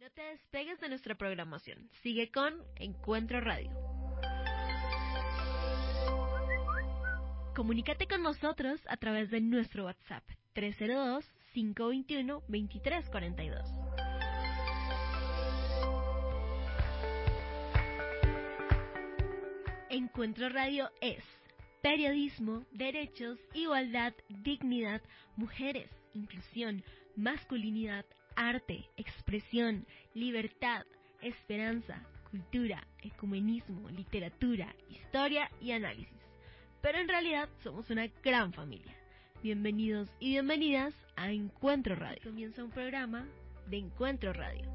No te despegues de nuestra programación. Sigue con Encuentro Radio. Comunícate con nosotros a través de nuestro WhatsApp 302-521-2342. Encuentro Radio es periodismo, derechos, igualdad, dignidad, mujeres, inclusión, masculinidad, arte, expresión, libertad, esperanza, cultura, ecumenismo, literatura, historia y análisis. Pero en realidad somos una gran familia. Bienvenidos y bienvenidas a Encuentro Radio. Comienza un programa de Encuentro Radio.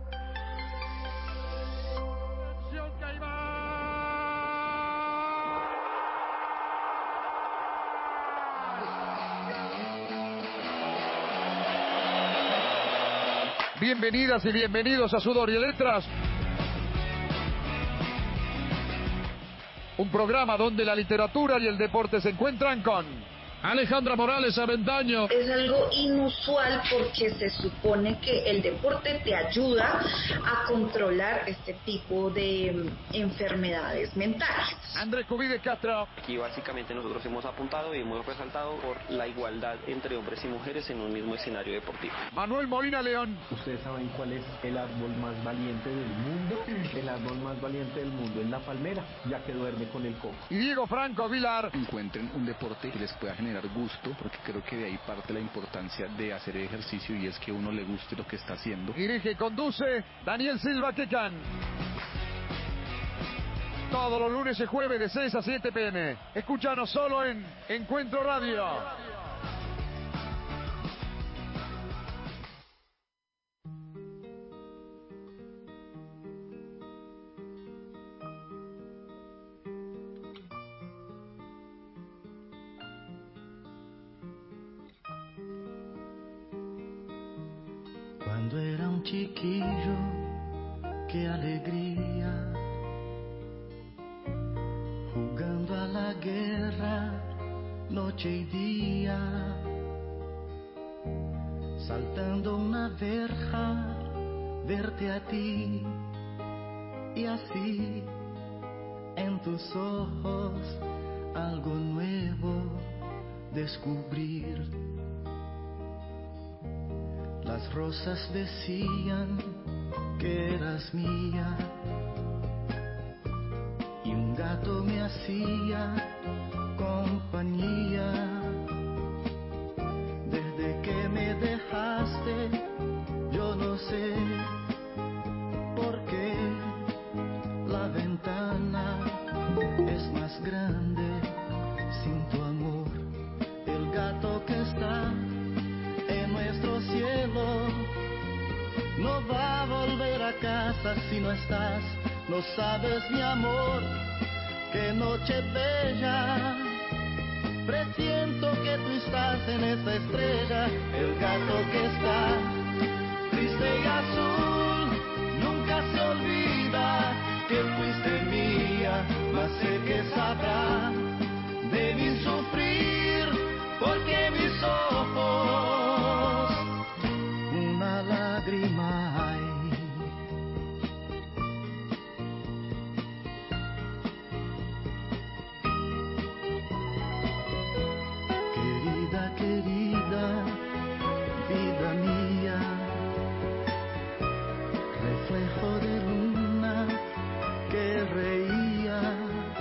Bienvenidas y bienvenidos a Sudor y Letras, un programa donde la literatura y el deporte se encuentran con Alejandra Morales Avendaño. Es algo inusual porque se supone que el deporte te ayuda a controlar este tipo de enfermedades mentales. Andrés Cubide Castro. Aquí básicamente nosotros hemos apuntado y hemos resaltado por la igualdad entre hombres y mujeres en un mismo escenario deportivo. Manuel Molina León. ¿Ustedes saben cuál es el árbol más valiente del mundo? El árbol más valiente del mundo es la palmera, ya que duerme con el coco. Y Diego Franco Vilar. Encuentren un deporte que les pueda generar gusto, porque creo que de ahí parte la importancia de hacer ejercicio, y es que uno le guste lo que está haciendo. Dirige y conduce Daniel Silva Quecan. Todos los lunes y jueves de 6 a 7 p.m. Escúchanos solo en Encuentro Radio. Cuando era un chiquillo, qué alegría, jugando a la guerra, noche y día, saltando una verja, verte a ti, y así, en tus ojos, algo nuevo descubrir. Las rosas decían que eras mía, y un gato me hacía compañía. Desde que me dejaste, yo no sé por qué la ventana es más grande sin tu amor. El gato que está en nuestro cielo no va a volver a casa si no estás. No sabes, mi amor, qué noche bella, presiento que tú estás en esa estrella. El gato que está triste y azul nunca se olvida que fuiste mía, mas sé que sabrá de mi sufrir, porque mis ojos una lágrima hay. Querida, querida, vida mía, reflejo de luna que reía.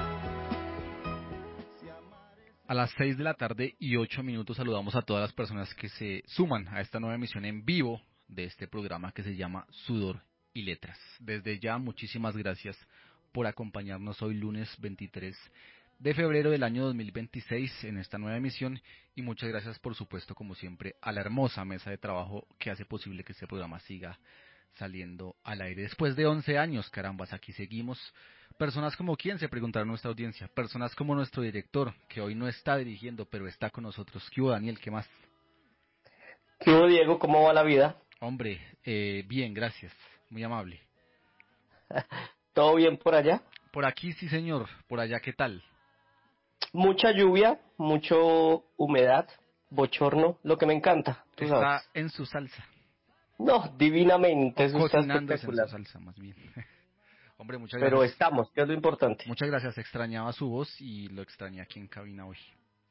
A las 6 de la tarde y 8 minutos saludamos a todas las personas que se suman a esta nueva emisión en vivo de este programa que se llama Sudor y Letras. Desde ya, muchísimas gracias por acompañarnos hoy lunes 23 de febrero del año 2026 en esta nueva emisión, y muchas gracias, por supuesto, como siempre, a la hermosa mesa de trabajo que hace posible que este programa siga saliendo al aire. Después de 11 años, carambas, aquí seguimos. Personas como quién, se preguntará nuestra audiencia. Personas como nuestro director, que hoy no está dirigiendo, pero está con nosotros. ¿Qué hubo, Daniel? ¿Qué más? ¿Qué hubo, Diego? ¿Cómo va la vida? Hombre, bien, gracias. Muy amable. ¿Todo bien por allá? Por aquí sí, señor. Por allá, ¿qué tal? Mucha lluvia, mucho humedad, bochorno, lo que me encanta. ¿Tú Está sabes? en su salsa. No, divinamente, O eso está cocinándose en su espectacular. salsa, más bien. Hombre, muchas Pero gracias. estamos, que es lo importante. Muchas gracias. Extrañaba su voz y lo extrañé aquí en cabina hoy.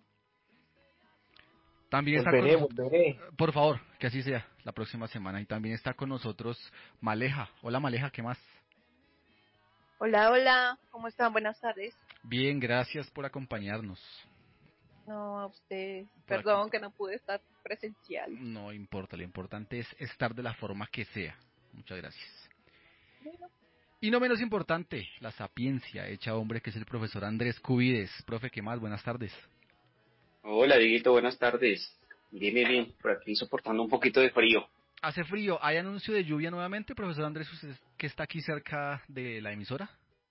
También está con nosotros, Volveré. por favor, que así sea la próxima semana. Y también está con nosotros Maleja. Hola Maleja, ¿qué más? Hola, hola, ¿cómo están? Buenas tardes. Bien, gracias por acompañarnos. No, a usted, Por perdón que no pude estar presencial. No importa, lo importante es estar de la forma que sea. Muchas gracias. Bueno. Y no menos importante, la sapiencia hecha hombre, que es el profesor Andrés Cubides. Profe, ¿qué más? Buenas tardes. Hola, Dieguito, buenas tardes. Bien, bien, bien. Por aquí soportando un poquito de frío. Hace frío. ¿Hay anuncio de lluvia nuevamente, profesor Andrés, usted que está aquí cerca de la emisora?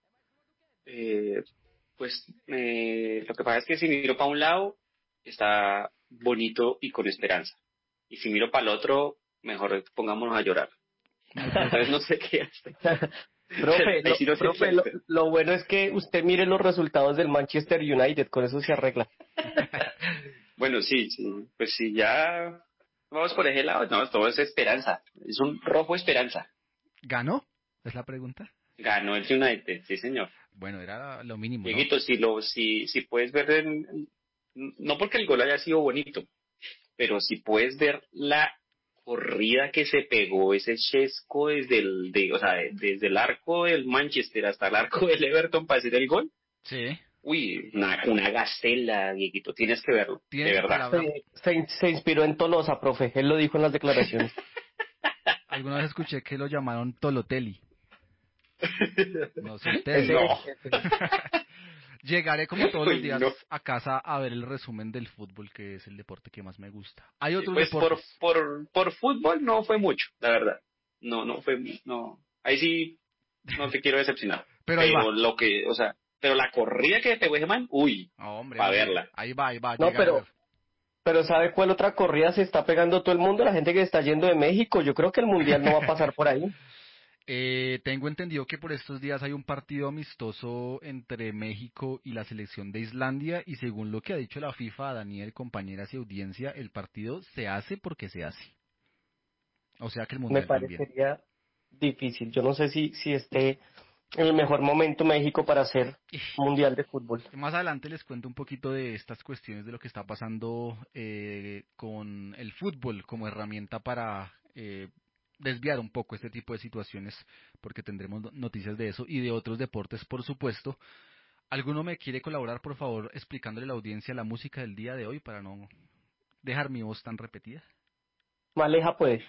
Lo que pasa es que si miro para un lado, está bonito y con esperanza. Y si miro para el otro, mejor pongámonos a llorar. Entonces no sé qué hacer. Profe, Ahí sí no sé qué hacer. lo bueno es que usted mire los resultados del Manchester United, con eso se arregla. Bueno, sí. Pues si ya vamos por ese lado, no, todo es esperanza. Es un rojo esperanza. ¿Ganó? ¿Es la pregunta? Ganó el United, sí señor. Bueno, era lo mínimo, ¿no? Dieguito, si puedes ver, no porque el gol haya sido bonito, pero si puedes ver la corrida que se pegó ese Chesco desde el arco del Manchester hasta el arco del Everton para hacer el gol. Sí. Uy, una gacela, Dieguito, tienes que verlo, de verdad. Se inspiró en Tolosa, profe, él lo dijo en las declaraciones. Alguna vez escuché que lo llamaron Toloteli. No sé, Llegaré como todos los días a casa a ver el resumen del fútbol, que es el deporte que más me gusta. Hay otros deportes. Por fútbol no fue mucho, la verdad. Ahí sí no te quiero decepcionar. Pero la corrida que pegó ese man, para verla. Ahí va. No, pero ¿sabe cuál otra corrida se está pegando todo el mundo? La gente que está yendo de México. Yo creo que el Mundial no va a pasar por ahí. Tengo entendido que por estos días hay un partido amistoso entre México y la selección de Islandia, y según lo que ha dicho la FIFA, Daniel, compañeras y audiencia, el partido se hace porque se hace. O sea que el Mundial me parecería difícil. Yo no sé si esté en el mejor momento México para hacer Mundial de Fútbol. Más adelante les cuento un poquito de estas cuestiones de lo que está pasando con el fútbol como herramienta para desviar un poco este tipo de situaciones, porque tendremos noticias de eso y de otros deportes, por supuesto. ¿Alguno me quiere colaborar, por favor, explicándole a la audiencia la música del día de hoy para no dejar mi voz tan repetida? Maleja, pues.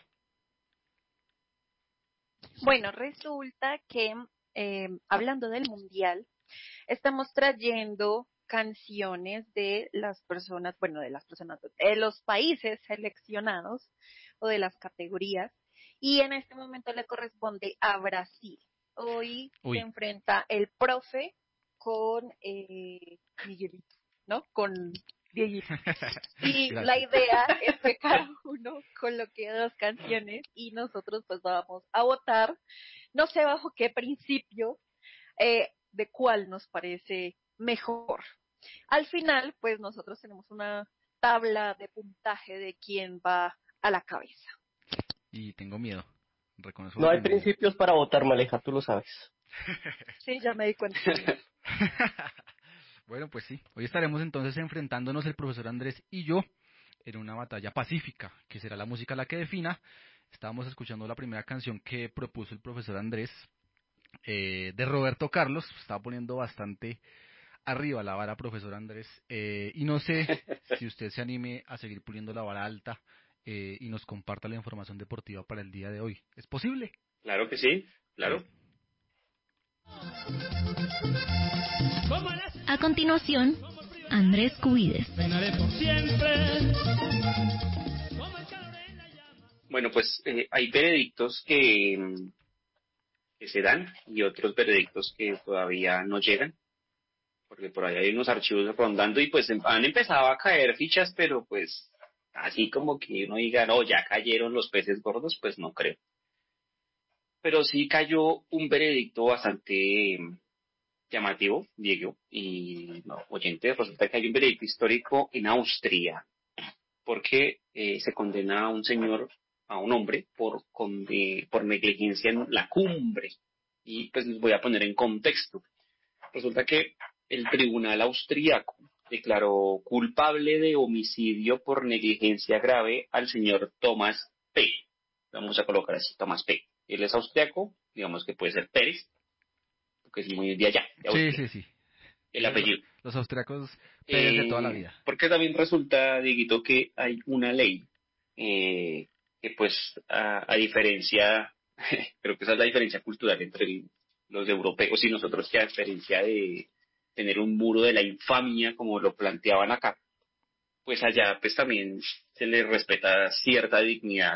Bueno, resulta que hablando del Mundial, estamos trayendo canciones de las personas, de los países seleccionados o de las categorías, y en este momento le corresponde a Brasil. Hoy se enfrenta el profe con Miguelito, ¿no? Con Dieguito. Y Gracias. La idea es que cada uno coloque 2 canciones y nosotros pues vamos a votar, no sé bajo qué principio, de cuál nos parece mejor. Al final, pues nosotros tenemos una tabla de puntaje de quién va a la cabeza. Y tengo miedo. Reconozco No hay que tengo principios para votar, Maleja, tú lo sabes. Sí, ya me di cuenta. Bueno, pues sí. Hoy estaremos entonces enfrentándonos el profesor Andrés y yo en una batalla pacífica, que será la música la que defina. Estábamos escuchando la primera canción que propuso el profesor Andrés, de Roberto Carlos. Estaba poniendo bastante arriba la vara, profesor Andrés, y no sé si usted se anime a seguir poniendo la vara alta y nos comparta la información deportiva para el día de hoy. ¿Es posible? Claro que sí, claro. A continuación, Andrés Cubides. Bueno, pues hay veredictos que se dan y otros veredictos que todavía no llegan, porque por ahí hay unos archivos rondando y pues han empezado a caer fichas, pero pues así como que uno diga, no, ya cayeron los peces gordos, pues no creo. Pero sí cayó un veredicto bastante llamativo, Diego, y no, oyente, resulta que hay un veredicto histórico en Austria, porque se condena a un señor a un hombre por negligencia en la cumbre. Y pues les voy a poner en contexto. Resulta que el tribunal austriaco declaró culpable de homicidio por negligencia grave al señor Thomas P. Vamos a colocar así, Thomas P. Él es austriaco, digamos que puede ser Pérez, porque es muy de allá. De Austria, Sí, sí, sí. el apellido. Los austriacos Pérez de toda la vida. Porque también resulta, Dieguito, que hay una ley que pues a diferencia, creo que esa es la diferencia cultural entre los europeos y nosotros, que a diferencia de tener un muro de la infamia como lo planteaban acá, pues allá pues también se le respeta cierta dignidad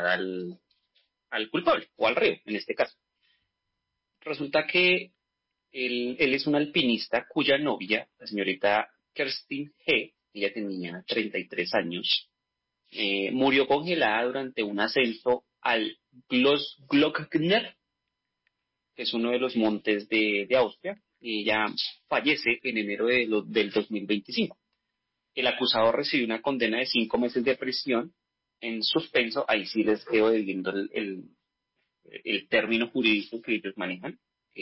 al culpable o al reo en este caso. Resulta que él es un alpinista cuya novia, la señorita Kerstin G., ella tenía 33 años, murió congelada durante un ascenso al Glockner, que es uno de los montes de Austria, y ella fallece en enero del 2025. El acusado recibió una condena de 5 meses de prisión en suspenso. Ahí sí les quedo debiendo el término jurídico que ellos manejan.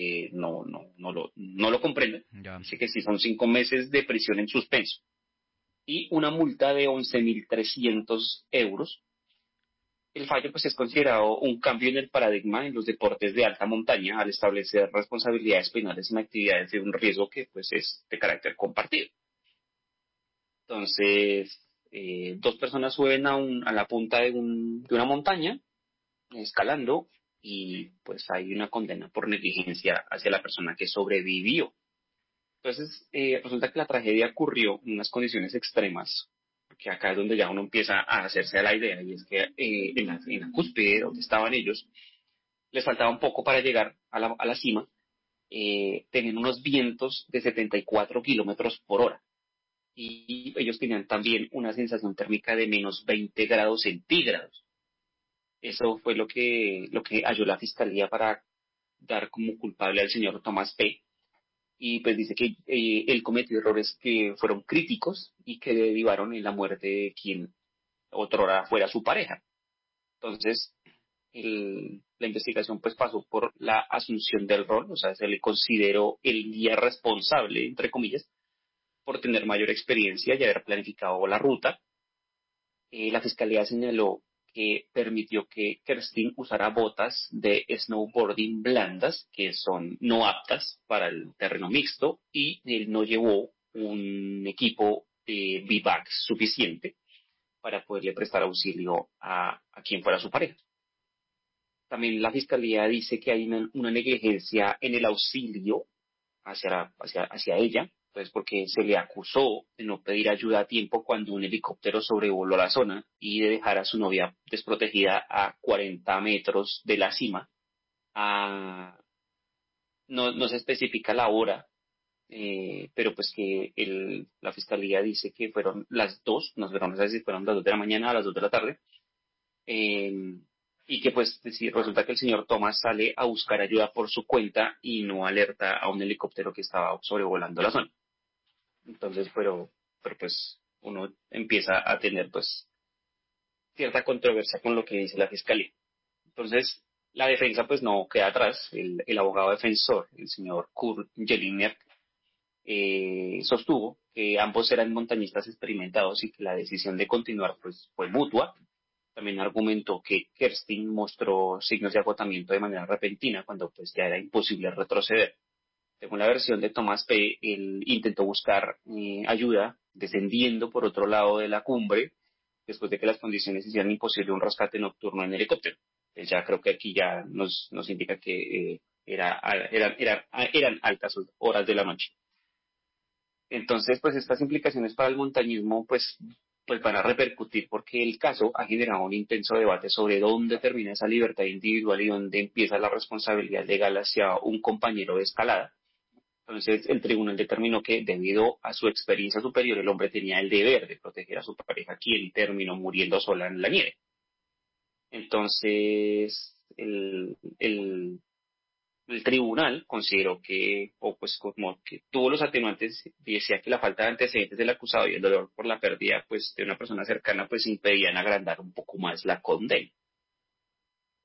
No lo comprendo. Ya. Dice que sí son 5 meses de prisión en suspenso y una multa de 11.300 euros. El fallo pues es considerado un cambio en el paradigma en los deportes de alta montaña al establecer responsabilidades penales en actividades de un riesgo que pues es de carácter compartido. Entonces, 2 personas suben a la punta de una montaña escalando y pues hay una condena por negligencia hacia la persona que sobrevivió. Entonces, resulta que la tragedia ocurrió en unas condiciones extremas, porque acá es donde ya uno empieza a hacerse a la idea, y es que en la cúspide donde estaban ellos, les faltaba un poco para llegar a la cima, tenían unos vientos de 74 kilómetros por hora, y ellos tenían también una sensación térmica de menos 20 grados centígrados. Eso fue lo que halló la fiscalía para dar como culpable al señor Tomás P., y pues dice que él cometió errores que fueron críticos y que derivaron en la muerte de quien otrora fuera su pareja. Entonces, la investigación pues pasó por la asunción del rol, o sea, se le consideró el guía responsable, entre comillas, por tener mayor experiencia y haber planificado la ruta. La fiscalía señaló que permitió que Kerstin usara botas de snowboarding blandas, que son no aptas para el terreno mixto, y él no llevó un equipo de bivac suficiente para poderle prestar auxilio a quien fuera su pareja. También la fiscalía dice que hay una negligencia en el auxilio hacia ella, pues porque se le acusó de no pedir ayuda a tiempo cuando un helicóptero sobrevoló la zona y de dejar a su novia desprotegida a 40 metros de la cima. No se especifica la hora, pero pues que la fiscalía dice que fueron las 2, no sé si fueron las 2 de la mañana a las 2 de la tarde, y que pues resulta que el señor Thomas sale a buscar ayuda por su cuenta y no alerta a un helicóptero que estaba sobrevolando la zona. Entonces, pero pues uno empieza a tener pues cierta controversia con lo que dice la fiscalía. Entonces, la defensa pues no queda atrás. El abogado defensor, el señor Kurt Jelinek, sostuvo que ambos eran montañistas experimentados y que la decisión de continuar pues fue mutua. También argumentó que Kerstin mostró signos de agotamiento de manera repentina cuando pues ya era imposible retroceder. Según la versión de Tomás P., él intentó buscar ayuda descendiendo por otro lado de la cumbre después de que las condiciones hicieran imposible un rescate nocturno en helicóptero. Ya creo que aquí ya nos indica que eran altas horas de la noche. Entonces, pues estas implicaciones para el montañismo pues van a repercutir, porque el caso ha generado un intenso debate sobre dónde termina esa libertad individual y dónde empieza la responsabilidad legal hacia un compañero de escalada. Entonces, el tribunal determinó que, debido a su experiencia superior, el hombre tenía el deber de proteger a su pareja, quien terminó muriendo sola en la nieve. Entonces, el tribunal consideró que, o pues como que tuvo los atenuantes, y decía que la falta de antecedentes del acusado y el dolor por la pérdida pues de una persona cercana pues impedían agrandar un poco más la condena.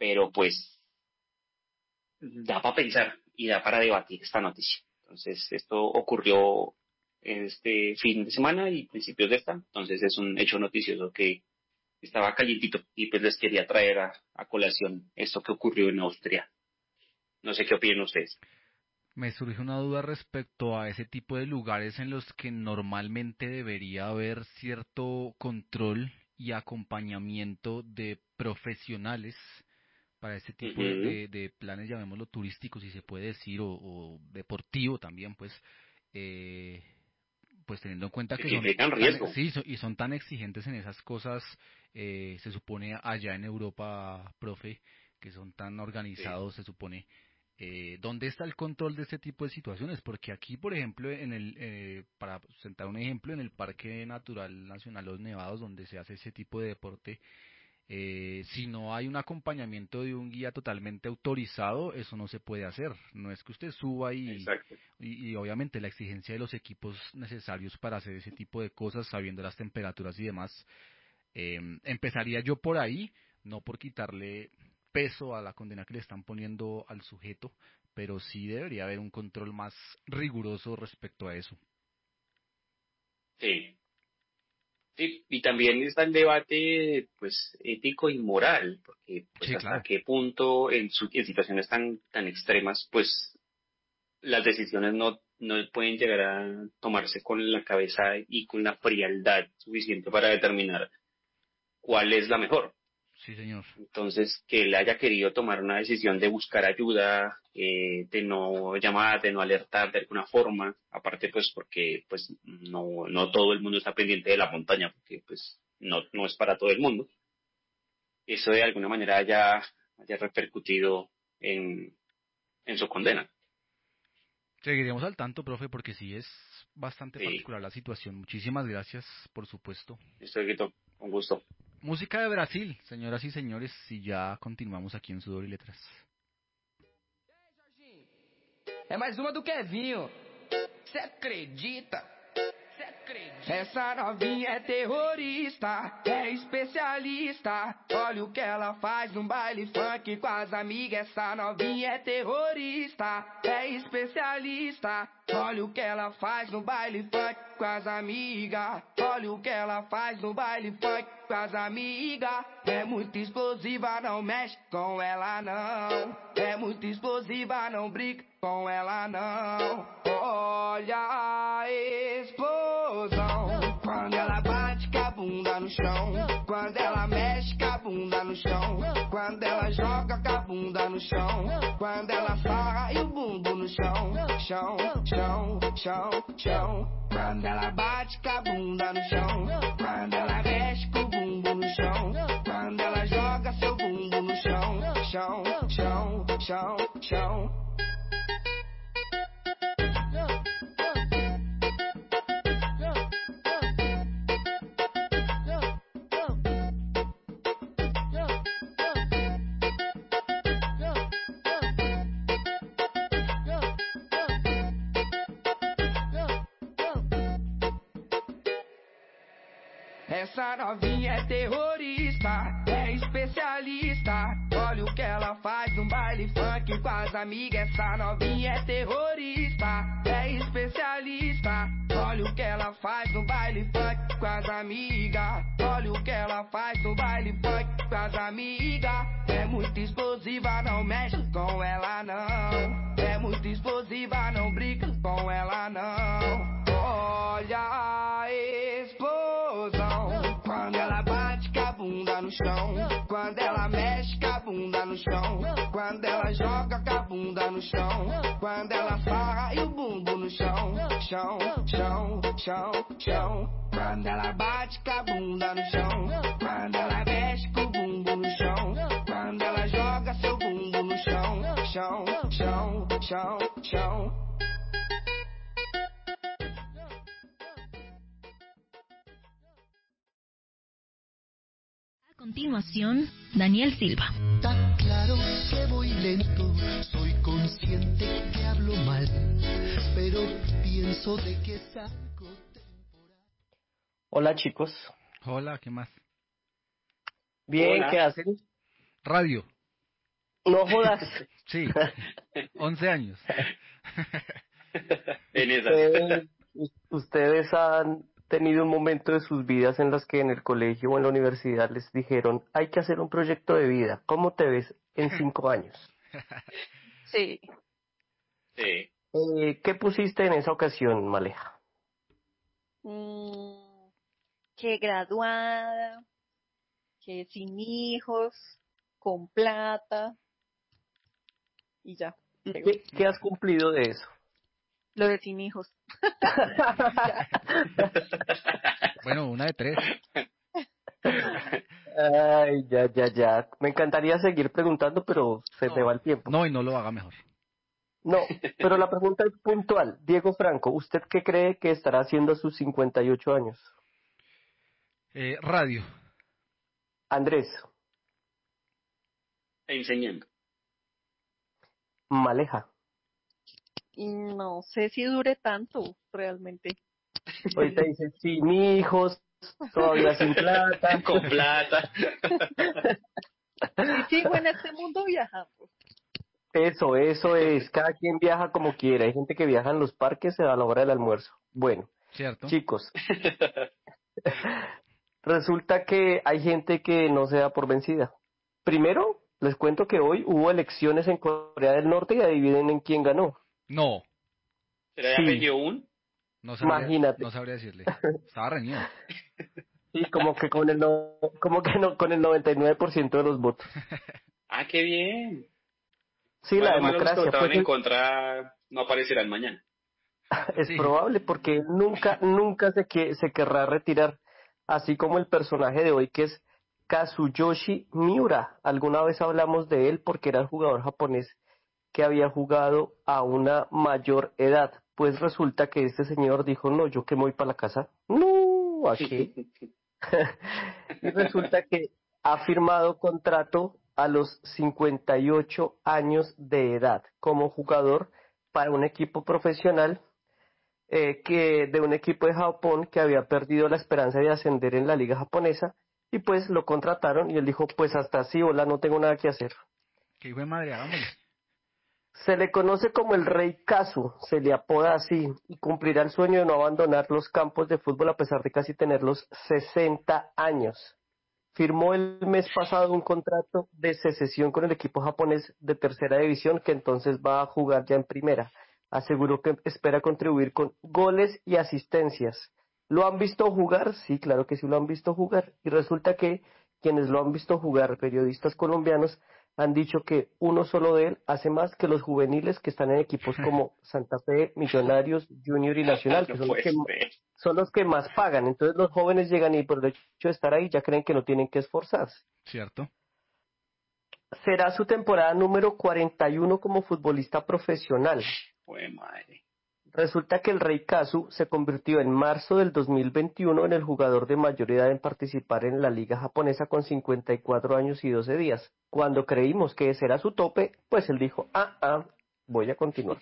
pero pues da para pensar y da para debatir esta noticia. Entonces, esto ocurrió este fin de semana y principios de esta, entonces es un hecho noticioso que estaba calientito y pues les quería traer a colación esto que ocurrió en Austria. No sé qué opinan ustedes. Me surge una duda respecto a ese tipo de lugares en los que normalmente debería haber cierto control y acompañamiento de profesionales para este tipo de planes, llamémoslo turísticos, si se puede decir, o deportivo también, eh, pues teniendo en cuenta que Que implican riesgo. y son tan exigentes en esas cosas, se supone allá en Europa, profe, que son tan organizados, se supone. ¿Dónde está el control de este tipo de situaciones? Porque aquí, por ejemplo, para sentar un ejemplo, en el Parque Natural Nacional Los Nevados, donde se hace ese tipo de deporte, si no hay un acompañamiento de un guía totalmente autorizado, eso no se puede hacer. No es que usted suba y obviamente la exigencia de los equipos necesarios para hacer ese tipo de cosas, sabiendo las temperaturas y demás, empezaría yo por ahí, no por quitarle peso a la condena que le están poniendo al sujeto, pero sí debería haber un control más riguroso respecto a eso. Sí. Sí, y también está el debate, pues, ético y moral, porque, pues, Sí, hasta claro. qué punto en situaciones tan extremas, pues, las decisiones no pueden llegar a tomarse con la cabeza y con la frialdad suficiente para determinar cuál es la mejor. Sí, señor. Entonces, que él haya querido tomar una decisión de buscar ayuda, de no llamar, de no alertar de alguna forma, aparte pues porque pues no todo el mundo está pendiente de la montaña, porque pues no es para todo el mundo. Eso de alguna manera haya repercutido en su condena. Seguiremos al tanto, profe, porque sí es bastante Sí, particular la situación. Muchísimas gracias, por supuesto. estoy Guito, con gusto. Música de Brasil, señoras y señores, y ya continuamos aquí en Sudor y Letras. É mais uma do Kevinho. Cê acredita? Essa novinha é terrorista, é especialista. Olha o que ela faz no baile funk com as amigas. Essa novinha é terrorista, é especialista. Olha o que ela faz no baile funk com as amigas. Olha o que ela faz no baile funk com as amigas. É muito explosiva, não mexe com ela não. É muito explosiva, não brinca com ela não. Olha a explosão. Quando ela bate com a bunda no chão. Quando ela mexe com a bunda no chão. Quando ela joga com a bunda no chão. Quando ela sarra e o bumbum no chão. Chão, chão, chão, chão. Quando ela bate com a bunda no chão. Quando ela mexe com o bumbum no chão. Quando ela joga seu bumbum no chão. Chão, chão, chão, chão. Essa novinha é terrorista, é especialista. Olha o que ela faz no baile funk com as amigas. Essa novinha é terrorista, é especialista. Olha o que ela faz no baile funk com as amigas. Olha o que ela faz no baile funk com as amigas. É muito explosiva, não mexe com ela não. É muito explosiva, não brinca com ela não. Olha a explosão. Quando ela bate com a bunda no chão. Quando ela mexe com a bunda no chão. Quando ela joga com a bunda no chão. Quando ela sarra e o bumbum no chão. Chão, chão, chão, chão. Quando ela bate com a bunda no chão. Quando ela mexe com o bumbum no chão. Quando ela joga seu bumbum no chão. Chão, chão, chão, chão. A continuación, Daniel Silva. Está claro que voy lento, soy consciente que hablo mal, pero pienso de que es algo temporal. Hola chicos. Hola, ¿qué más? Bien, Hola. ¿qué hacen? Radio. No jodas. Sí, 11 años. En esas. Ustedes han tenido un momento de sus vidas en los que en el colegio o en la universidad les dijeron, hay que hacer un proyecto de vida. ¿Cómo te ves en 5 años? Sí. Sí. ¿Qué pusiste en esa ocasión, Maleja? Que graduada, que sin hijos, con plata y ya. ¿Y qué has cumplido de eso? Lo de sin hijos. Bueno, una de 3. Ay, ya. Me encantaría seguir preguntando, pero se me va el tiempo. No, y no lo haga mejor. No, pero la pregunta es puntual. Diego Franco, ¿usted qué cree que estará haciendo a sus 58 años? Radio. Andrés. Enseñando. Maleja. Y no sé si dure tanto, realmente. Ahorita dice, sin hijos, todavía sin plata. Con plata. Y sigo en este mundo viajando. Eso es. Cada quien viaja como quiere. Hay gente que viaja en los parques a la hora del almuerzo. Bueno, ¿cierto? Chicos, resulta que hay gente que no se da por vencida. Primero, les cuento que hoy hubo elecciones en Corea del Norte y adivinen en quién ganó. No. ¿Será Sí. apellido un? No sabría, Imagínate. no sabría decirle. Estaba reñido. Sí, como que con el no, como que no, con el 99% de los votos. Ah, qué bien. Sí, Bueno, la malo, los que democracia votaron pues, en contra no aparecerán mañana. es Sí. probable porque él nunca se querrá retirar, así como el personaje de hoy que es Kazuyoshi Miura. Alguna vez hablamos de él porque era el jugador japonés que había jugado a una mayor edad. Pues resulta que este señor dijo, no, yo que me voy para la casa. No, ¿a qué? Y resulta que ha firmado contrato a los 58 años de edad como jugador para un equipo profesional que de un equipo de Japón que había perdido la esperanza de ascender en la liga japonesa y pues lo contrataron y él dijo pues hasta así, hola, no tengo nada que hacer. Qué hijo de madre, hagámosle. Se le conoce como el Rey Kazu, se le apoda así, y cumplirá el sueño de no abandonar los campos de fútbol a pesar de casi tener los 60 años. Firmó el mes pasado un contrato de secesión con el equipo japonés de tercera división que entonces va a jugar ya en primera. Aseguró que espera contribuir con goles y asistencias. ¿Lo han visto jugar? Sí, claro que sí lo han visto jugar. Y resulta que quienes lo han visto jugar, periodistas colombianos, han dicho que uno solo de él hace más que los juveniles que están en equipos como Santa Fe, Millonarios, Junior y Nacional, que No son los puede que ser. son los que más pagan. Entonces los jóvenes llegan y por el hecho de estar ahí ya creen que no tienen que esforzarse. ¿Cierto? Será su temporada número 41 como futbolista profesional. Jue madre. Resulta que el Rey Kazu se convirtió en marzo del 2021 en el jugador de mayor edad en participar en la liga japonesa con 54 años y 12 días. Cuando creímos que ese era su tope, pues él dijo, voy a continuar.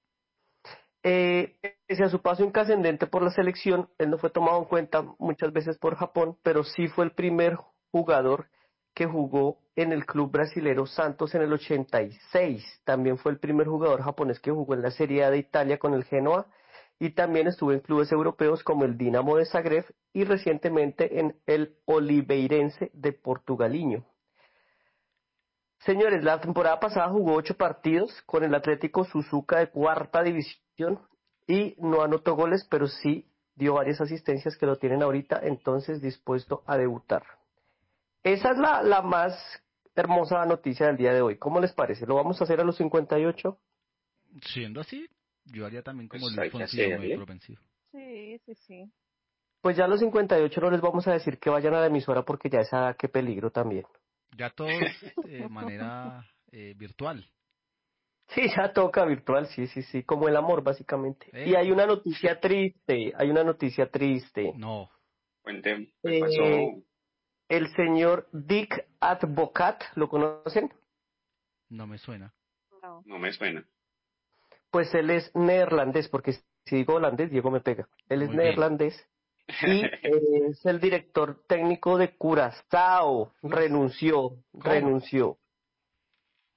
Pese a su paso incascendente por la selección, él no fue tomado en cuenta muchas veces por Japón, pero sí fue el primer jugador que jugó en el club brasilero Santos en el 86. También fue el primer jugador japonés que jugó en la Serie A de Italia con el Genoa y también estuvo en clubes europeos como el Dinamo de Zagreb y recientemente en el Oliveirense de Portugalinho. Señores, la temporada pasada jugó 8 partidos con el Atlético Suzuka de cuarta división y no anotó goles, pero sí dio varias asistencias que lo tienen ahorita, entonces dispuesto a debutar. Esa es la más hermosa noticia del día de hoy. ¿Cómo les parece? ¿Lo vamos a hacer a los 58? Siendo así, yo haría también como Pues Luis hay que Foncillo, muy hacerle. propensivo. Sí. Pues ya a los 58 no les vamos a decir que vayan a la emisora porque ya esa qué peligro también. Ya todos de manera virtual. Sí, ya toca virtual, sí, como el amor básicamente. Y hay una noticia triste, No. Cuente, ¿qué pasó? El señor Dick Advocat, ¿lo conocen? No me suena. No me suena. Pues él es neerlandés, porque si digo holandés, Diego me pega. Él es Muy bien. neerlandés y es el director técnico de Curazao. Renunció.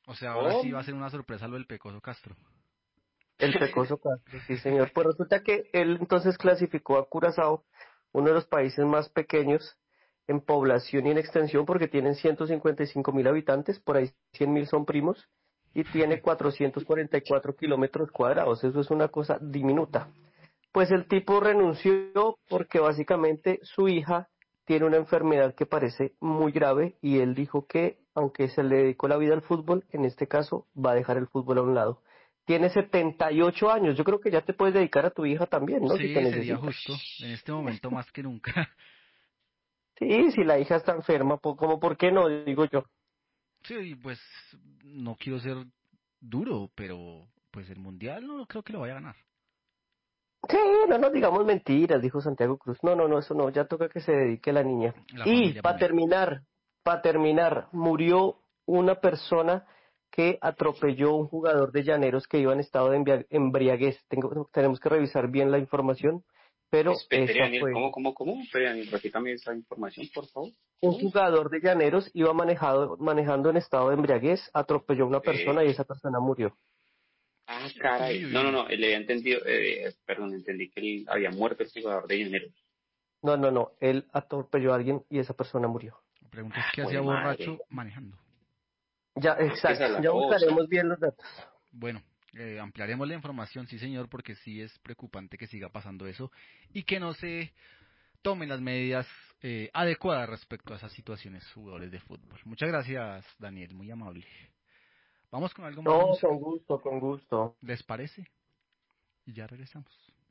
O sea, ahora sí va a ser una sorpresa lo del Pecoso Castro. El Pecoso Castro, sí señor. Pues resulta que él entonces clasificó a Curazao, uno de los países más pequeños en población y en extensión, porque tienen 155.000 habitantes, por ahí 100.000 son primos, y tiene 444 kilómetros cuadrados. Eso es una cosa diminuta. Pues el tipo renunció porque básicamente su hija tiene una enfermedad que parece muy grave y él dijo que, aunque se le dedicó la vida al fútbol, en este caso va a dejar el fútbol a un lado. Tiene 78 años, yo creo que ya te puedes dedicar a tu hija también, ¿no? Si te Sí, sería necesitas. justo, en este momento más que nunca. Sí, si la hija está enferma, como por qué no, digo yo. Sí, pues no quiero ser duro, pero pues el Mundial no creo que lo vaya a ganar. Sí, no nos digamos mentiras, dijo Santiago Cruz. No, no, no, eso no, ya toca que se dedique la niña. La Y familia primero. para terminar, murió una persona que atropelló a un jugador de Llaneros que iba en estado de embriaguez. Tenemos que revisar bien la información, pero Espere, esa Daniel, fue. ¿cómo? Espere, Daniel, repítame esa información, por favor. Un ¿Cómo? jugador de Llaneros iba manejando en estado de embriaguez, atropelló a una persona y esa persona murió. Caray. Uy, uy, No, uy. le había entendido, perdón, entendí que él había muerto el jugador de Llaneros. No, no, no, él atropelló a alguien y esa persona murió. La pregunta es qué hacía Jue borracho madre. manejando. Ya, Es que esa exacto, es la ya cosa. buscaremos bien los datos. Bueno, ampliaremos la información, sí señor, porque sí es preocupante que siga pasando eso y que no se tomen las medidas adecuadas respecto a esas situaciones jugadores de fútbol. Muchas gracias, Daniel, muy amable. Vamos con algo más de No, música, con gusto, con gusto. ¿les parece? Y ya regresamos.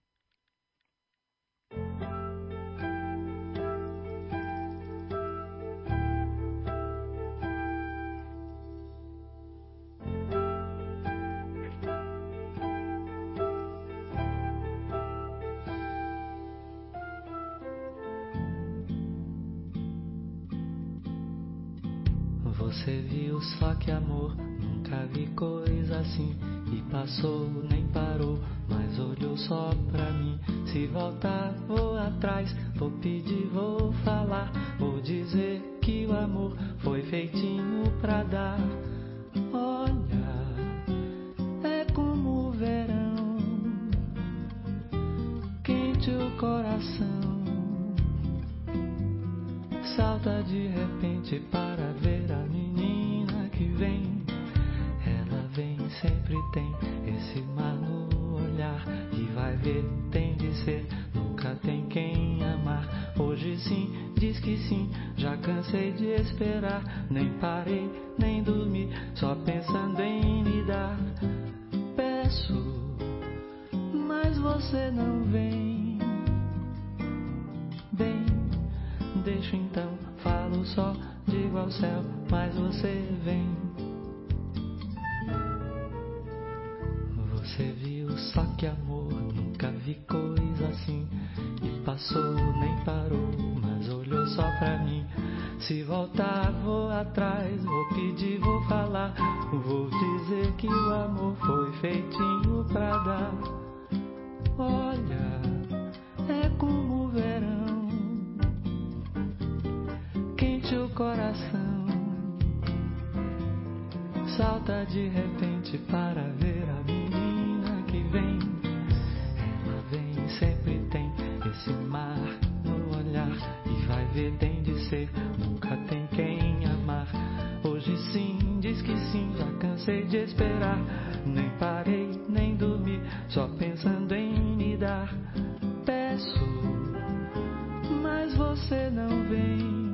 Você viu só que amor, nunca vi coisa assim. E passou, nem parou, mas olhou só pra mim. Se voltar, vou atrás, vou pedir, vou falar. Vou dizer que o amor foi feitinho pra dar. Olha, é como o verão, quente o coração. Salta de repente para ver a menina que vem. Ela vem, sempre tem esse mar no olhar. E vai ver, tem de ser, nunca tem quem amar. Hoje sim, diz que sim, já cansei de esperar. Nem parei, nem dormi, só pensando em me dar. Peço, mas você não vem. Bem, deixo então, falo só, digo ao céu, mas você vem. Você viu só que amor, nunca vi coisa assim. E passou, nem parou, mas olhou só pra mim. Se voltar, vou atrás, vou pedir, vou falar. Vou dizer que o amor foi feitinho pra dar. Olha, é como o verão, quente o coração. Salta de repente para ver a menina que vem. Ela vem, sempre tem esse mar no olhar. E vai ver, tem de ser, nunca tem quem amar. Hoje sim, diz que sim, já cansei de esperar. Nem parei, nem dormi, só pensando em me dar. Peço, mas você não vem.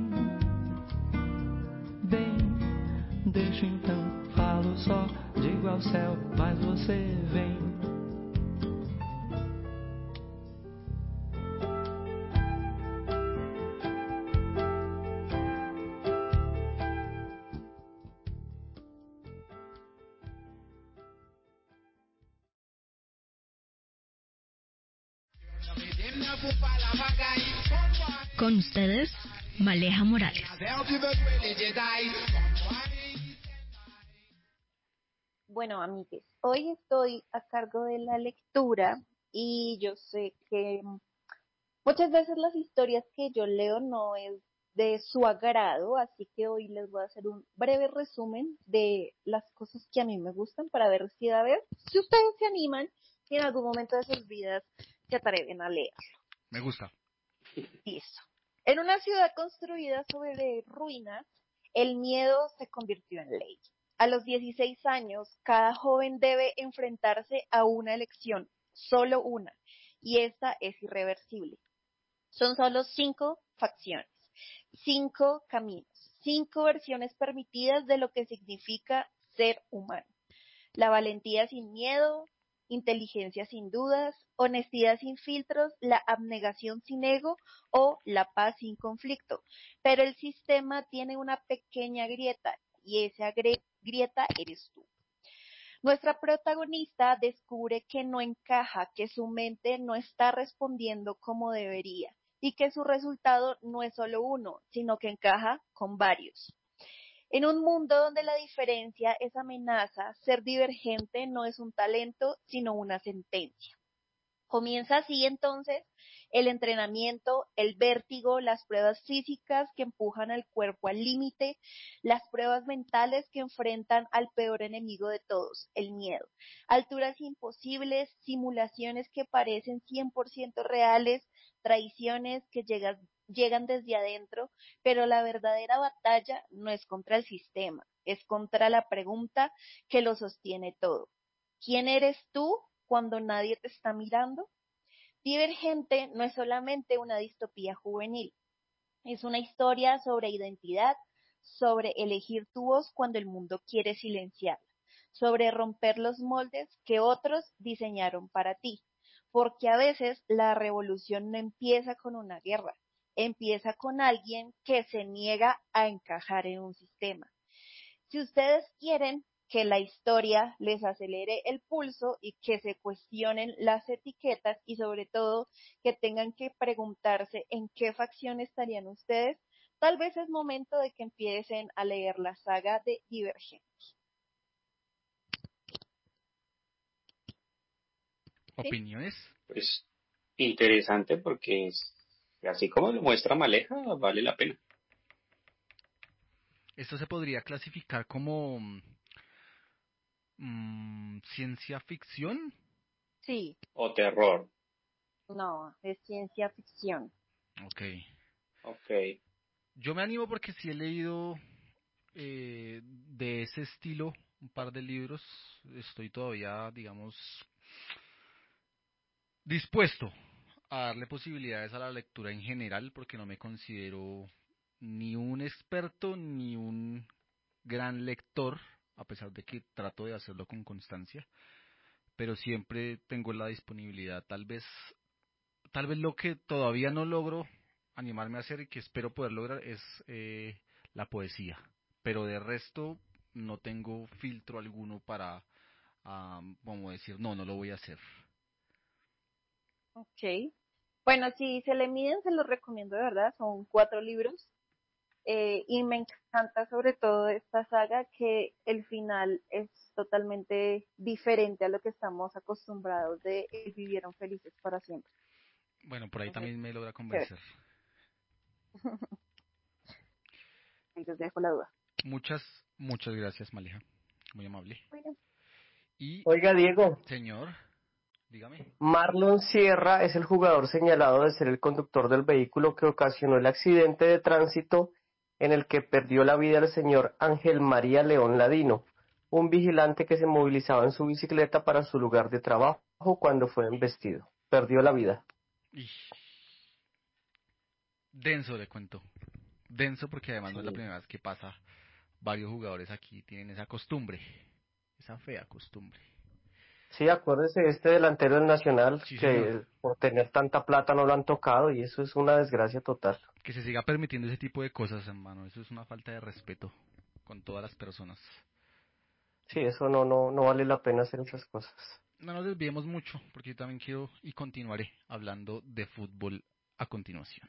Bem, deixo então, falo só, digo ao céu, mas você vem. Con ustedes, Maleja Morales. Bueno, amigues, hoy estoy a cargo de la lectura y yo sé que muchas veces las historias que yo leo no es de su agrado, así que hoy les voy a hacer un breve resumen de las cosas que a mí me gustan para ver si ustedes se animan y en algún momento de sus vidas se atreven a leer. Me gusta. Listo. En una ciudad construida sobre ruinas, el miedo se convirtió en ley. A los 16 años, cada joven debe enfrentarse a una elección, solo una, y esta es irreversible. Son solo 5 facciones, 5 caminos, 5 versiones permitidas de lo que significa ser humano. La valentía sin miedo, inteligencia sin dudas, honestidad sin filtros, la abnegación sin ego o la paz sin conflicto. Pero el sistema tiene una pequeña grieta y esa grieta eres tú. Nuestra protagonista descubre que no encaja, que su mente no está respondiendo como debería y que su resultado no es solo uno, sino que encaja con varios. En un mundo donde la diferencia es amenaza, ser divergente no es un talento, sino una sentencia. Comienza así entonces el entrenamiento, el vértigo, las pruebas físicas que empujan al cuerpo al límite, las pruebas mentales que enfrentan al peor enemigo de todos, el miedo. Alturas imposibles, simulaciones que parecen 100% reales, traiciones que llegan desde adentro, pero la verdadera batalla no es contra el sistema, es contra la pregunta que lo sostiene todo. ¿Quién eres tú cuando nadie te está mirando? Divergente no es solamente una distopía juvenil, es una historia sobre identidad, sobre elegir tu voz cuando el mundo quiere silenciarla, sobre romper los moldes que otros diseñaron para ti, porque a veces la revolución no empieza con una guerra, empieza con alguien que se niega a encajar en un sistema. Si ustedes quieren que la historia les acelere el pulso y que se cuestionen las etiquetas y sobre todo que tengan que preguntarse en qué facción estarían ustedes, tal vez es momento de que empiecen a leer la saga de Divergente. ¿Opiniones? Pues interesante porque así como lo muestra Maleja, vale la pena. Esto se podría clasificar como ciencia ficción. Sí. O terror. No, es ciencia ficción. Ok. Yo me animo porque sí he leído de ese estilo un par de libros. Estoy todavía, digamos, dispuesto a darle posibilidades a la lectura en general porque no me considero ni un experto ni un gran lector, a pesar de que trato de hacerlo con constancia, pero siempre tengo la disponibilidad. Tal vez lo que todavía no logro animarme a hacer y que espero poder lograr es la poesía, pero de resto no tengo filtro alguno para como decir no lo voy a hacer. Ok. Bueno, si se le miden, se los recomiendo de verdad, son 4 libros. Y me encanta sobre todo esta saga que el final es totalmente diferente a lo que estamos acostumbrados de vivieron felices para siempre. Bueno, por ahí también me logra convencer. Entonces dejo la duda. Muchas gracias, Maleja. Muy amable. Bueno. Y, oiga, Diego. Señor, dígame. Marlon Sierra es el jugador señalado de ser el conductor del vehículo que ocasionó el accidente de tránsito en el que perdió la vida el señor Ángel María León Ladino, un vigilante que se movilizaba en su bicicleta para su lugar de trabajo cuando fue embestido. Perdió la vida. Denso, le cuento. Denso porque además no es la primera vez que pasa. Varios jugadores aquí tienen esa costumbre, esa fea costumbre. Sí, acuérdese, este delantero del Nacional, sí, que señor, por tener tanta plata no lo han tocado y eso es una desgracia total. Que se siga permitiendo ese tipo de cosas, hermano, eso es una falta de respeto con todas las personas. Sí, eso no vale la pena hacer esas cosas. No nos desviemos mucho, porque yo también quiero y continuaré hablando de fútbol a continuación.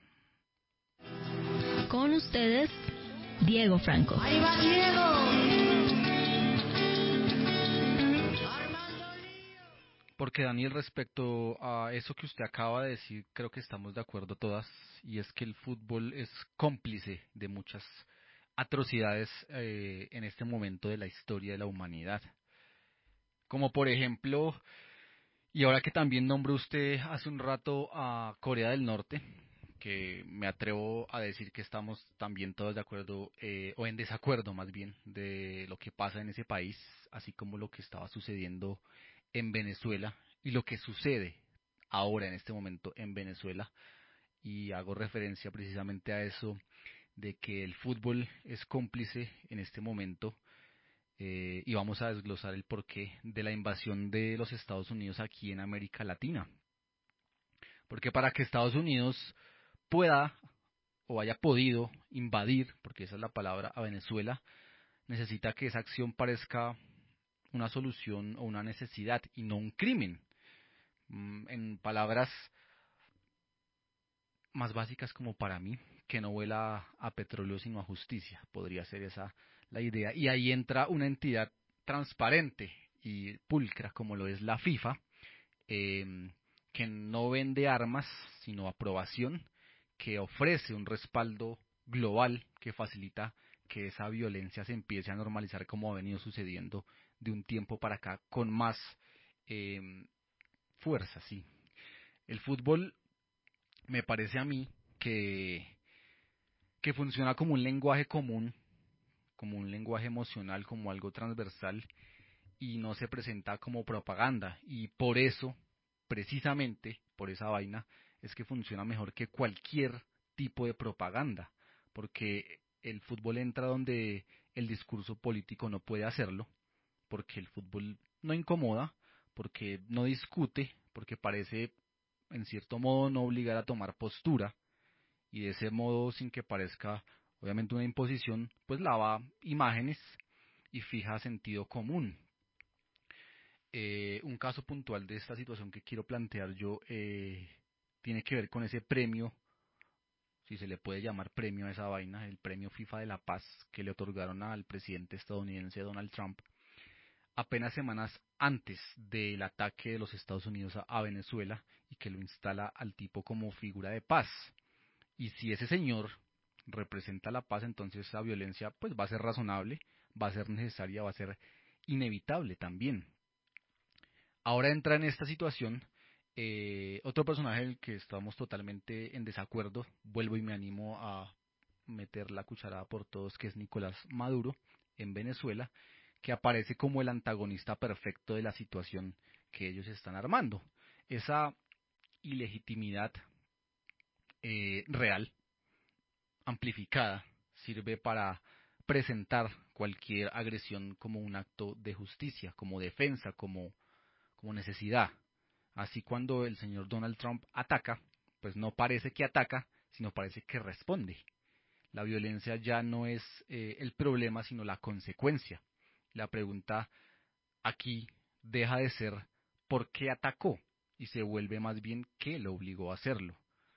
Con ustedes, Diego Franco. ¡Ahí va Diego! Porque Daniel, respecto a eso que usted acaba de decir, creo que estamos de acuerdo todas, y es que el fútbol es cómplice de muchas atrocidades en este momento de la historia de la humanidad. Como por ejemplo, y ahora que también nombró usted hace un rato a Corea del Norte, que me atrevo a decir que estamos también todos de acuerdo, o en desacuerdo más bien, de lo que pasa en ese país, así como lo que estaba sucediendo en Venezuela y lo que sucede ahora en este momento en Venezuela. Y hago referencia precisamente a eso, de que el fútbol es cómplice en este momento, y vamos a desglosar el porqué de la invasión de los Estados Unidos aquí en América Latina. Porque para que Estados Unidos pueda o haya podido invadir, porque esa es la palabra, a Venezuela, necesita que esa acción parezca una solución o una necesidad y no un crimen. En palabras más básicas como para mí, que no huela a petróleo sino a justicia, podría ser esa la idea. Y ahí entra una entidad transparente y pulcra como lo es la FIFA, que no vende armas sino aprobación, que ofrece un respaldo global que facilita que esa violencia se empiece a normalizar como ha venido sucediendo de un tiempo para acá con más eh, fuerza, sí. El fútbol me parece a mí que funciona como un lenguaje común, como un lenguaje emocional, como algo transversal y no se presenta como propaganda, y por eso, precisamente por esa vaina, es que funciona mejor que cualquier tipo de propaganda, porque el fútbol entra donde el discurso político no puede hacerlo, porque el fútbol no incomoda, porque no discute, porque parece en cierto modo no obligar a tomar postura, y de ese modo, sin que parezca obviamente una imposición, pues lava imágenes y fija sentido común. Un caso puntual de esta situación que quiero plantear yo tiene que ver con ese premio, si se le puede llamar premio a esa vaina, el premio FIFA de la Paz que le otorgaron al presidente estadounidense Donald Trump apenas semanas antes del ataque de los Estados Unidos a Venezuela, y que lo instala al tipo como figura de paz. Y si ese señor representa la paz, entonces esa violencia pues va a ser razonable, va a ser necesaria, va a ser inevitable también. Ahora entra en esta situación otro personaje del que estamos totalmente en desacuerdo, vuelvo y me animo a meter la cucharada por todos, que es Nicolás Maduro en Venezuela, que aparece como el antagonista perfecto de la situación que ellos están armando. Esa ilegitimidad real, amplificada, sirve para presentar cualquier agresión como un acto de justicia, como defensa, como necesidad. Así cuando el señor Donald Trump ataca, pues no parece que ataca, sino parece que responde. La violencia ya no es el problema, sino la consecuencia. La pregunta aquí deja de ser ¿por qué atacó? Y se vuelve más bien ¿qué lo obligó a hacerlo?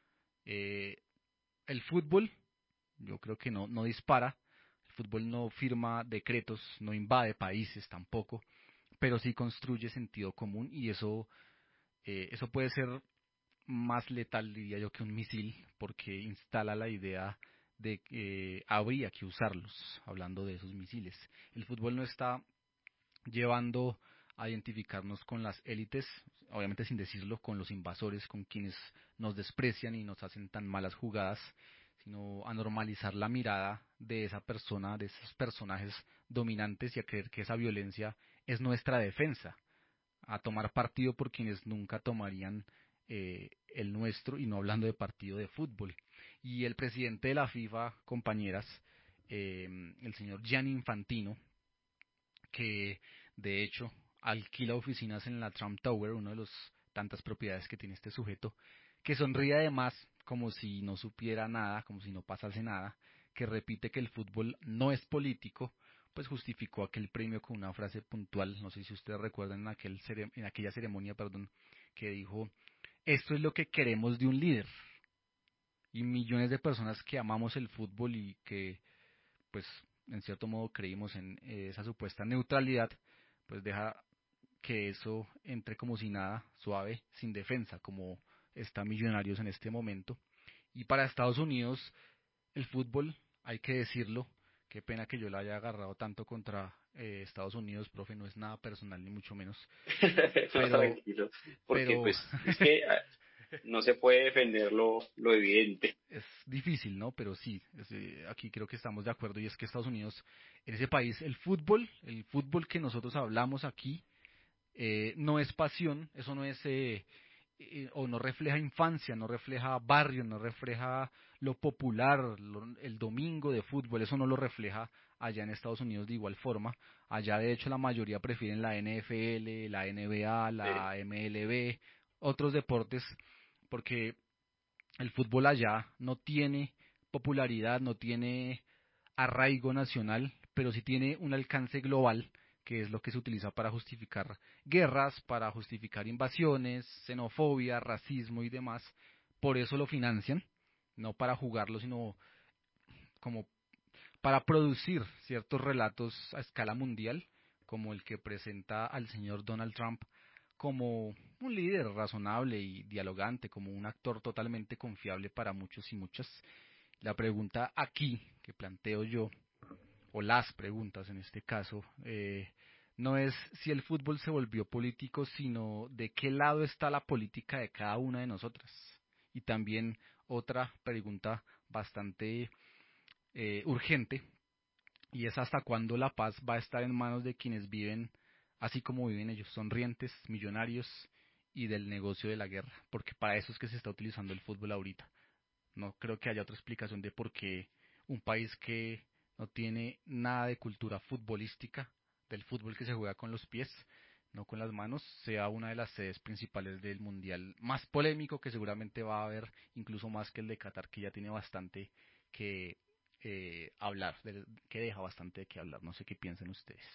El fútbol, yo creo que no dispara, el fútbol no firma decretos, no invade países tampoco, pero sí construye sentido común, y eso puede ser más letal, diría yo, que un misil, porque instala la idea de que habría que usarlos, hablando de esos misiles. El fútbol no está llevando a identificarnos con las élites, obviamente sin decirlo, con los invasores, con quienes nos desprecian y nos hacen tan malas jugadas, sino a normalizar la mirada de esa persona, de esos personajes dominantes, y a creer que esa violencia es nuestra defensa, a tomar partido por quienes nunca tomarían el nuestro, y no hablando de partido de fútbol. Y el presidente de la FIFA, compañeras, el señor Gianni Infantino, que de hecho alquila oficinas en la Trump Tower, una de las tantas propiedades que tiene este sujeto, que sonríe además como si no supiera nada, como si no pasase nada, que repite que el fútbol no es político, pues justificó aquel premio con una frase puntual, no sé si ustedes recuerdan en aquella ceremonia, que dijo: esto es lo que queremos de un líder. Y millones de personas que amamos el fútbol y que, pues, en cierto modo creímos en esa supuesta neutralidad, pues deja que eso entre como si nada, suave, sin defensa, como está Millonarios en este momento. Y para Estados Unidos, el fútbol, hay que decirlo, qué pena que yo la haya agarrado tanto contra Estados Unidos, profe, no es nada personal ni mucho menos. No, tranquilo, porque pues es que no se puede defender lo evidente. Es difícil, ¿no? Pero sí, aquí creo que estamos de acuerdo y es que Estados Unidos, en ese país, el fútbol que nosotros hablamos aquí, no es pasión, eso no es, o no refleja infancia, no refleja barrio, no refleja lo popular, el domingo de fútbol, eso no lo refleja allá en Estados Unidos de igual forma. Allá de hecho la mayoría prefieren la NFL, la NBA, la MLB, otros deportes, porque el fútbol allá no tiene popularidad, no tiene arraigo nacional, pero sí tiene un alcance global, que es lo que se utiliza para justificar guerras, para justificar invasiones, xenofobia, racismo y demás. Por eso lo financian, no para jugarlo, sino como para producir ciertos relatos a escala mundial, como el que presenta al señor Donald Trump como un líder razonable y dialogante, como un actor totalmente confiable para muchos y muchas. La pregunta aquí que planteo yo, o las preguntas en este caso, no es si el fútbol se volvió político, sino de qué lado está la política de cada una de nosotras. Y también otra pregunta bastante urgente, y es hasta cuándo la paz va a estar en manos de quienes viven así como viven ellos, sonrientes, millonarios y del negocio de la guerra, porque para eso es que se está utilizando el fútbol ahorita. No creo que haya otra explicación de por qué un país que no tiene nada de cultura futbolística, del fútbol que se juega con los pies, no con las manos, sea una de las sedes principales del mundial más polémico que seguramente va a haber, incluso más que el de Qatar, que ya tiene bastante que hablar, que deja bastante de qué hablar. No sé qué piensan ustedes.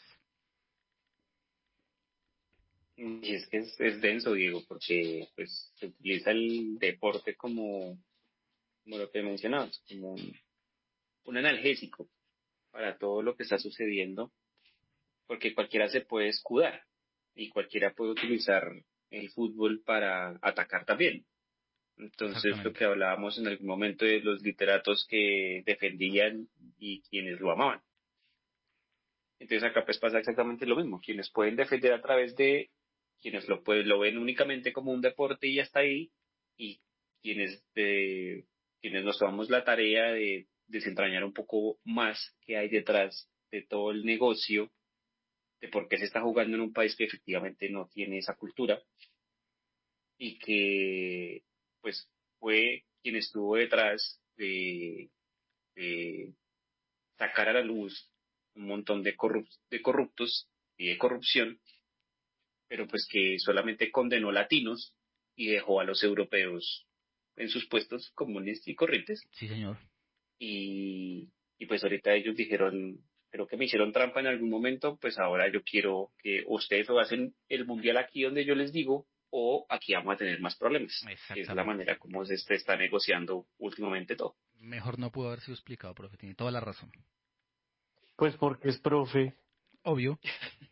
Y es que es denso, Diego, porque pues se utiliza el deporte como lo que mencionabas, como un analgésico para todo lo que está sucediendo, porque cualquiera se puede escudar y cualquiera puede utilizar el fútbol para atacar también. Entonces, lo que hablábamos en algún momento de los literatos que defendían y quienes lo amaban. Entonces, acá pues pasa exactamente lo mismo. Quienes pueden defender a través de quienes lo ven únicamente como un deporte y ya está ahí, y quienes nos tomamos la tarea de desentrañar un poco más qué hay detrás de todo el negocio, de por qué se está jugando en un país que efectivamente no tiene esa cultura y que pues fue quien estuvo detrás de sacar a la luz un montón de corruptos y de corrupción, pero pues que solamente condenó latinos y dejó a los europeos en sus puestos comunes y corrientes. Sí, señor. Y pues ahorita ellos dijeron, creo que me hicieron trampa en algún momento, pues ahora yo quiero que ustedes lo hacen el mundial aquí donde yo les digo, o aquí vamos a tener más problemas. Que es la manera como se está negociando últimamente todo. Mejor no pudo haber sido explicado, profe, tiene toda la razón. Pues porque es profe. Obvio.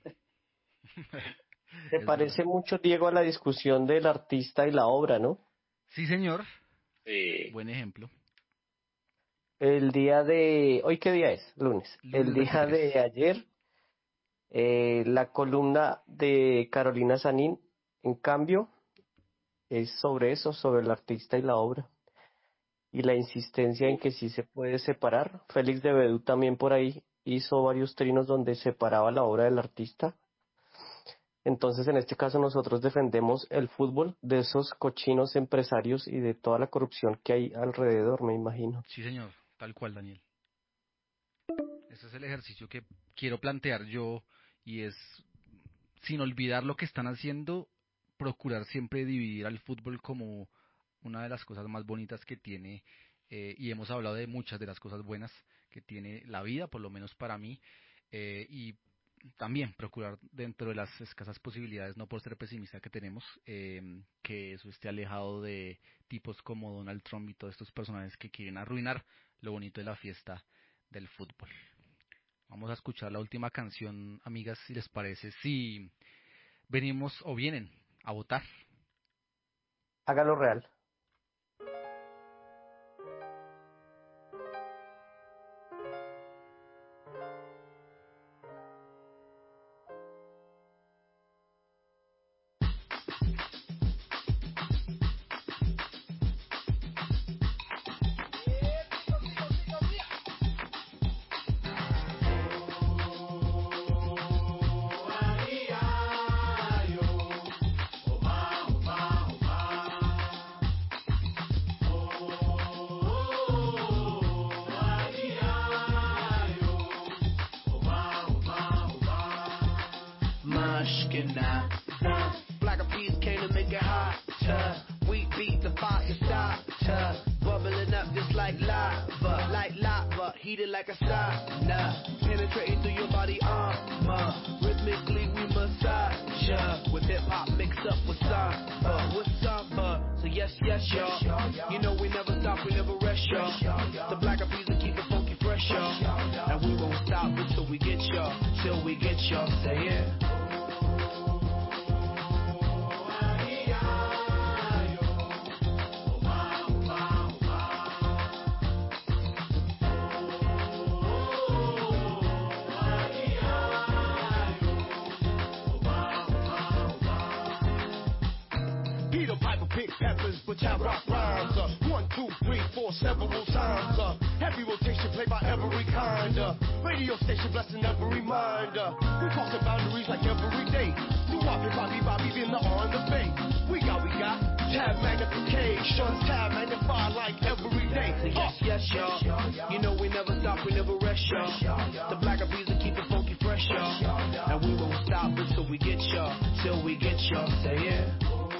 Se parece mucho, Diego, a la discusión del artista y la obra, ¿no? Sí, señor. Buen ejemplo. El día de... ¿Hoy qué día es? Lunes. El día 23. de ayer, la columna de Carolina Sanín, en cambio, es sobre eso, sobre el artista y la obra. Y la insistencia en que sí se puede separar. Félix de Bedú también por ahí hizo varios trinos donde separaba la obra del artista. Entonces, en este caso, nosotros defendemos el fútbol de esos cochinos empresarios y de toda la corrupción que hay alrededor, me imagino. Sí, señor, tal cual, Daniel. Ese es el ejercicio que quiero plantear yo, y es, sin olvidar lo que están haciendo, procurar siempre dividir al fútbol como una de las cosas más bonitas que tiene, y hemos hablado de muchas de las cosas buenas que tiene la vida, por lo menos para mí, y también procurar dentro de las escasas posibilidades, no por ser pesimista que tenemos, que eso esté alejado de tipos como Donald Trump y todos estos personajes que quieren arruinar lo bonito de la fiesta del fútbol. Vamos a escuchar la última canción, amigas, si les parece. Sí, venimos o vienen a votar. Hágalo real. Black peas came to make it hotter. We beat the fire starter. Bubbling up just like lava, heated like a sauna. Penetrating through your body armor. Rhythmically we massage ya. With hip hop mixed up with samba. So yes, y'all. You know we never stop, we never rest, y'all. The black peas will keep it funky fresh, y'all. And we won't stop until we get y'all. Till we get y'all. Say yeah. Which I rock rhymes, 1, 2, 3, 4, several times. Heavy rotation played by every kind. Radio station blessing every mind. We crossing boundaries like every day. New Bobby, in the on the bay. We got tab magnification, tab magnified like every day. Yes, y'all. You know we never stop, we never rest, y'all. The black bees will keep it funky fresh, y'all. And we won't stop until we get y'all, till we get y'all. Say yeah.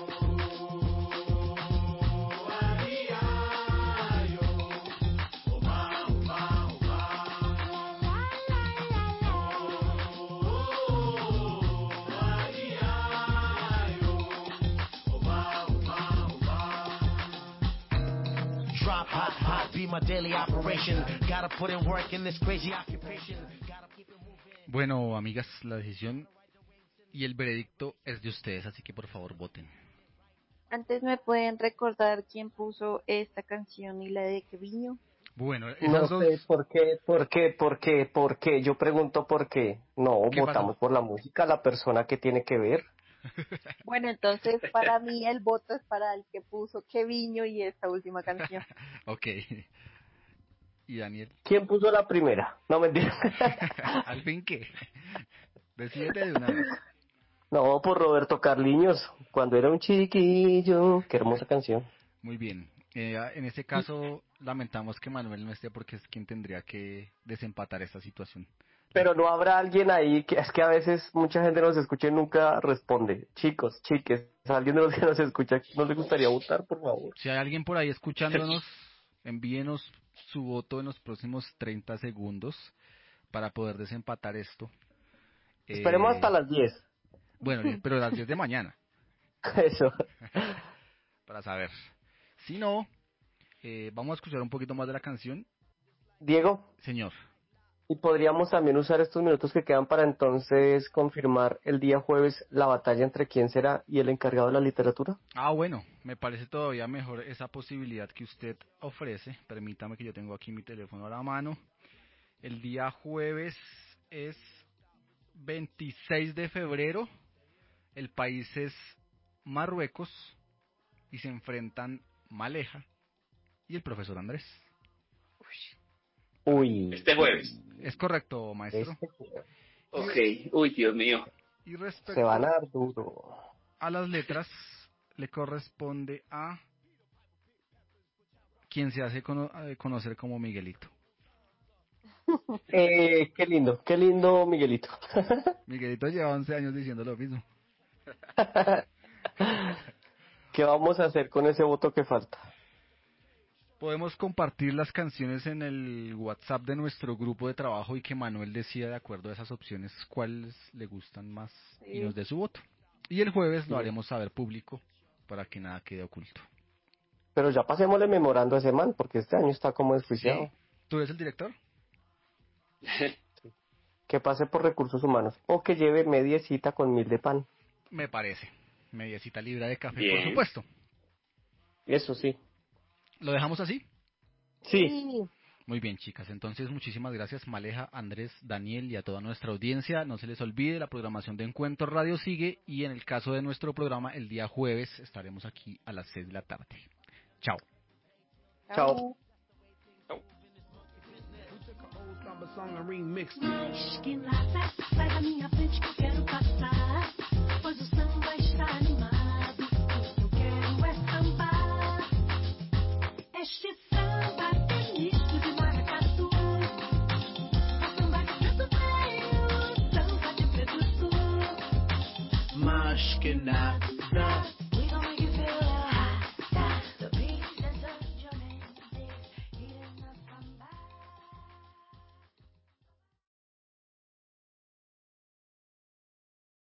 Be my daily operation. Gotta put in work in this crazy occupation. Bueno, amigas, la decisión y el veredicto es de ustedes, así que por favor voten. Antes me pueden recordar quién puso esta canción y la de Keviño. Bueno, no sé por qué. Yo pregunto por qué. No, votamos pasó? por la música, la persona que tiene que ver. Bueno, entonces para mí el voto es para el que puso Keviño y esta última canción. Ok. ¿Y Daniel? ¿Quién puso la primera? No, mentira. ¿Al fin qué? Decídete de una vez. No, por Roberto Carliños, cuando era un chiquillo. Qué hermosa canción. Muy bien. En este caso, lamentamos que Manuel no esté porque es quien tendría que desempatar esta situación. Pero no habrá alguien ahí, que es que a veces mucha gente nos escucha y nunca responde. Chicos, chiques, alguien de los que nos escucha, ¿no le gustaría votar, por favor? Si hay alguien por ahí escuchándonos, envíenos su voto en los próximos 30 segundos para poder desempatar esto. Esperemos hasta las 10. Bueno, pero a las 10 de mañana. Eso. Para saber. Si no, vamos a escuchar un poquito más de la canción. Diego. Señor. Y podríamos también usar estos minutos que quedan para entonces confirmar el día jueves la batalla entre quién será y el encargado de la literatura. Ah, bueno, me parece todavía mejor esa posibilidad que usted ofrece. Permítame que yo tengo aquí mi teléfono a la mano. El día jueves es 26 de febrero. El país es Marruecos y se enfrentan Maleja y el profesor Andrés. Uy. Este jueves. Es correcto, maestro. Ok. Uy, Dios mío. Y respecto se van a dar duro. A las letras le corresponde a quien se hace conocer como Miguelito. Qué lindo Miguelito. Miguelito lleva 11 años diciendo lo mismo. ¿Qué vamos a hacer con ese voto que falta? Podemos compartir las canciones en el WhatsApp de nuestro grupo de trabajo y que Manuel decida de acuerdo a esas opciones cuáles le gustan más y nos dé su voto. Y el jueves lo haremos saber público para que nada quede oculto. Pero ya pasémosle memorando a ese man, porque este año está como desjuiciado. ¿Sí? ¿Tú eres el director? Que pase por recursos humanos o que lleve media cita con 1000 de pan. Me parece. Mediecita libra de café, Bien. por supuesto. Eso sí. ¿Lo dejamos así? Sí. Muy bien, chicas. Entonces, muchísimas gracias, Maleja, Andrés, Daniel y a toda nuestra audiencia. No se les olvide, la programación de Encuentro Radio sigue y en el caso de nuestro programa, el día jueves estaremos aquí a las 6 de la tarde. Chao. Chao. Mas que nada, sai da minha frente que eu quero passar, pois o samba está animado. O que eu quero é sambar. Este samba tem misto de maracatu, é samba de preto velho, samba de preto sul. Mas que nada.